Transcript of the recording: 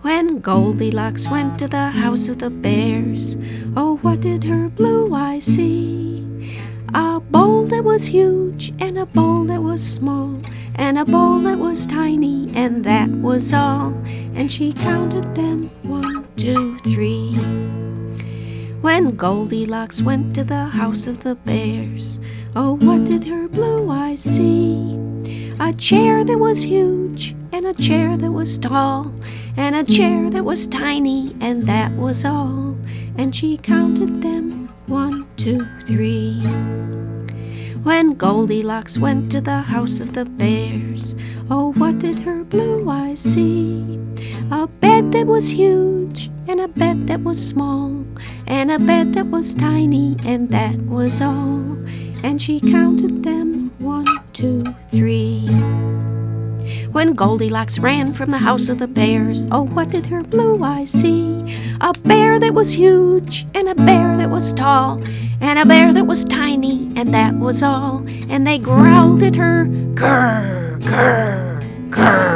When Goldilocks went to the house of the bears, oh, what did her blue eyes see? A bowl that was huge, and a bowl that was small, and a bowl that was tiny, and that was all. And she counted them, 1, 2, 3. When Goldilocks went to the house of the bears, oh, what did her blue eyes see? A chair that was huge, and a chair that was tall, and a chair that was tiny, and that was all. And she counted them, 1, 2, 3. When Goldilocks went to the house of the bears, oh, what did her blue eyes see? A bed that was huge, and a bed that was small, and a bed that was tiny, and that was all. And she counted them, 1, 2, 3. When Goldilocks ran from the house of the bears, oh, what did her blue eyes see? A bear that was huge, and a bear that was tall, and a bear that was tiny, and that was all. And they growled at her, grr, grr, grr.